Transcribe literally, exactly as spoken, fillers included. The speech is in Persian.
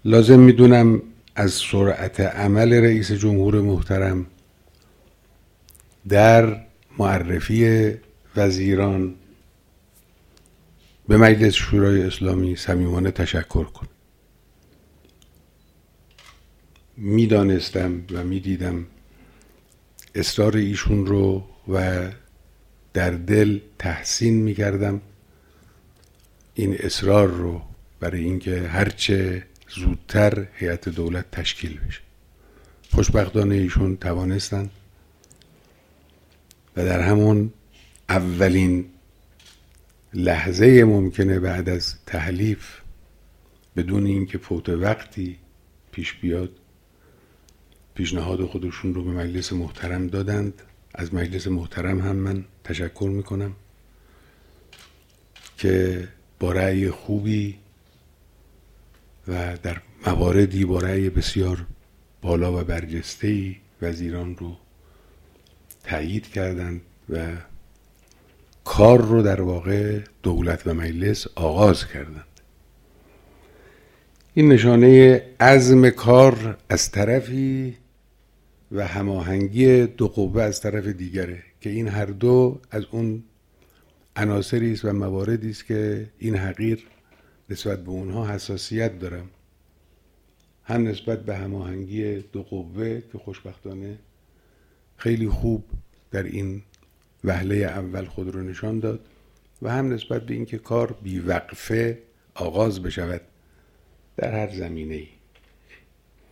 لازم میدونم از سرعت عمل رئیس جمهور محترم در معرفی وزیران به مجلس شورای اسلامی صمیمانه تشکر کنم. میدانستم و میدیدم اصرار ایشون رو و در دل تحسین میکردم این اصرار رو برای اینکه هرچه زودتر هیئت دولت تشکیل بشه. خوشبختانه ایشون توانستند و در همون اولین لحظه ممکنه بعد از تحلیف بدون اینکه فوت وقتی پیش بیاد پیشنهاد خودشون رو به مجلس محترم دادند. از مجلس محترم هم من تشکر میکنم که با رأی خوبی و در مواردی با رأی بسیار بالا و برجسته‌ای وزیران رو تأیید کردند و کار رو در واقع دولت و مجلس آغاز کردند. این نشانه عزم کار از طرفی و هماهنگی دو قوه از طرف دیگره که این هر دو از اون عناصری است و مواردی است که این حقیر نسبت به اونها حساسیت دارم، هم نسبت به هماهنگی دو قوه که خوشبختانه خیلی خوب در این وهله اول خود رو نشان داد و هم نسبت به اینکه کار بیوقفه آغاز بشود در هر زمینه‌ای.